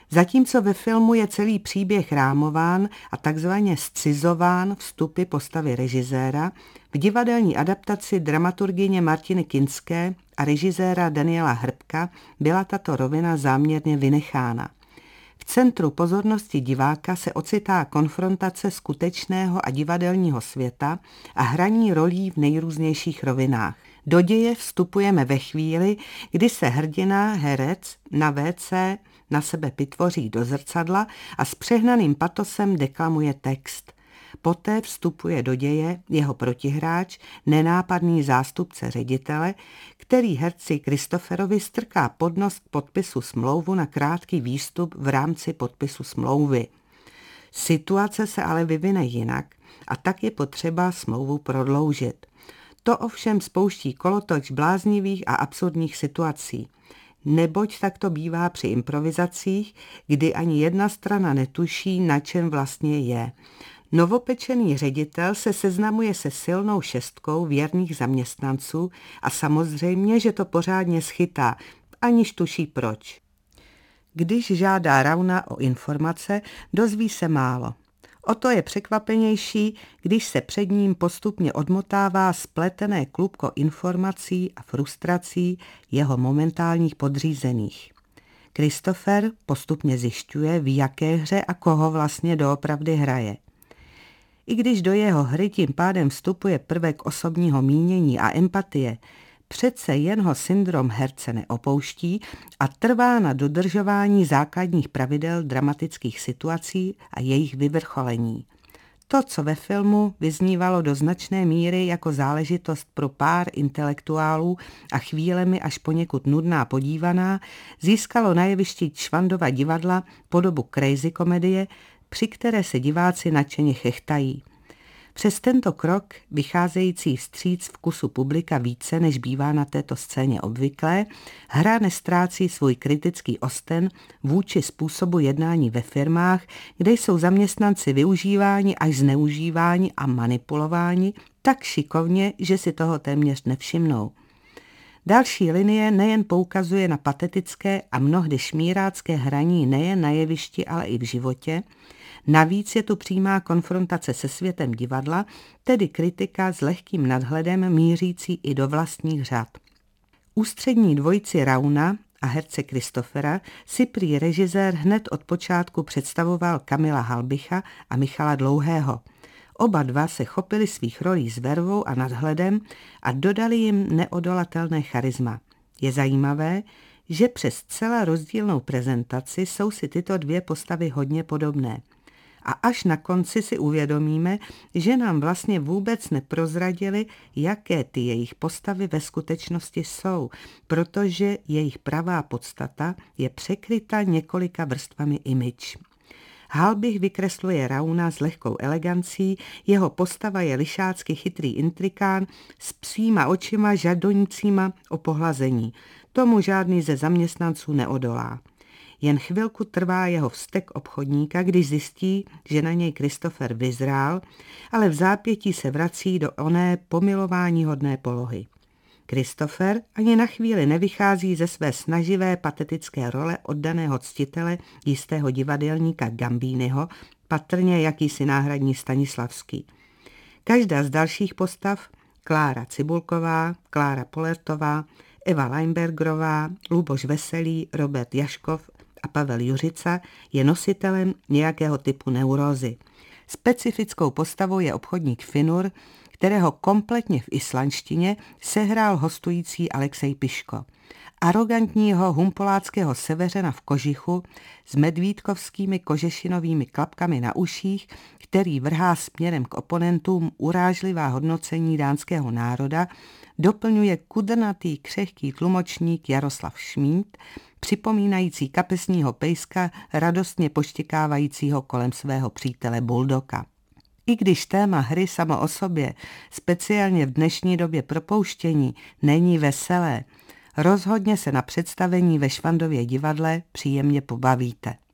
Zatímco ve filmu je celý příběh rámován a takzvaně scizován vstupy postavy režiséra, v divadelní adaptaci dramaturgyně Martiny Kinské a režiséra Daniela Hrbka byla tato rovina záměrně vynechána. V centru pozornosti diváka se ocitá konfrontace skutečného a divadelního světa a hraní rolí v nejrůznějších rovinách. Do děje vstupujeme ve chvíli, kdy se hrdina, herec, na WC na sebe vytvoří do zrcadla a s přehnaným patosem deklamuje text. Poté vstupuje do děje jeho protihráč, nenápadný zástupce ředitele, který herci Christopherovi strká pod nos k podpisu smlouvu na krátký výstup v rámci podpisu smlouvy. Situace se ale vyvine jinak a tak je potřeba smlouvu prodloužit. To ovšem spouští kolotoč bláznivých a absurdních situací. Neboť tak to bývá při improvizacích, kdy ani jedna strana netuší, na čem vlastně je. Novopečený ředitel se seznamuje se silnou šestkou věrných zaměstnanců a samozřejmě, že to pořádně schytá, aniž tuší proč. Když žádá Rauna o informace, dozví se málo. O to je překvapenější, když se před ním postupně odmotává spletené klubko informací a frustrací jeho momentálních podřízených. Christopher postupně zjišťuje, v jaké hře a koho vlastně doopravdy hraje. I když do jeho hry tím pádem vstupuje prvek osobního mínění a empatie, přece jen ho syndrom herce neopouští a trvá na dodržování základních pravidel dramatických situací a jejich vyvrcholení. To, co ve filmu vyznívalo do značné míry jako záležitost pro pár intelektuálů a chvílemi až poněkud nudná podívaná, získalo na jevišti Švandova divadla podobu crazy komedie, při které se diváci nadšeně chechtají. Přes tento krok, vycházející vstříc vkusu publika více, než bývá na této scéně obvyklé, hra nestrácí svůj kritický osten vůči způsobu jednání ve firmách, kde jsou zaměstnanci využíváni až zneužíváni a manipulováni tak šikovně, že si toho téměř nevšimnou. Další linie nejen poukazuje na patetické a mnohdy šmírácké hraní nejen na jevišti, ale i v životě. Navíc je tu přímá konfrontace se světem divadla, tedy kritika s lehkým nadhledem mířící i do vlastních řad. Ústřední dvojici Rauna a herce Christophera si prý režisér hned od počátku představoval Kamila Halbicha a Michala Dlouhého. Oba dva se chopili svých rolí s vervou a nadhledem a dodali jim neodolatelné charisma. Je zajímavé, že přes celá rozdílnou prezentaci jsou si tyto dvě postavy hodně podobné. A až na konci si uvědomíme, že nám vlastně vůbec neprozradili, jaké ty jejich postavy ve skutečnosti jsou, protože jejich pravá podstata je překryta několika vrstvami image. Halbich vykresluje Rauna s lehkou elegancí, jeho postava je lišácky chytrý intrikán s psíma očima žadonícíma o pohlazení. Tomu žádný ze zaměstnanců neodolá. Jen chvilku trvá jeho vztek obchodníka, když zjistí, že na něj Christopher vyzrál, ale v zápětí se vrací do oné pomilováníhodné polohy. Christopher ani na chvíli nevychází ze své snaživé patetické role oddaného ctitele jistého divadelníka Gambínyho, patrně jakýsi náhradní Stanislavský. Každá z dalších postav, Klára Cibulková, Klára Polertová, Eva Leinbergerová, Luboš Veselý, Robert Jaškov a Pavel Juřica, je nositelem nějakého typu neurózy. Specifickou postavou je obchodník Finur, kterého kompletně v islandštině sehrál hostující Alexej Piško. Arogantního humpoláckého severena v kožichu s medvídkovskými kožešinovými klapkami na uších, který vrhá směrem k oponentům urážlivá hodnocení dánského národa, doplňuje kudrnatý křehký tlumočník Jaroslav Šmíd, připomínající kapesního pejska radostně poštěkávajícího kolem svého přítele Buldoka. I když téma hry samo o sobě, speciálně v dnešní době propouštění, není veselé, rozhodně se na představení ve Švandově divadle příjemně pobavíte.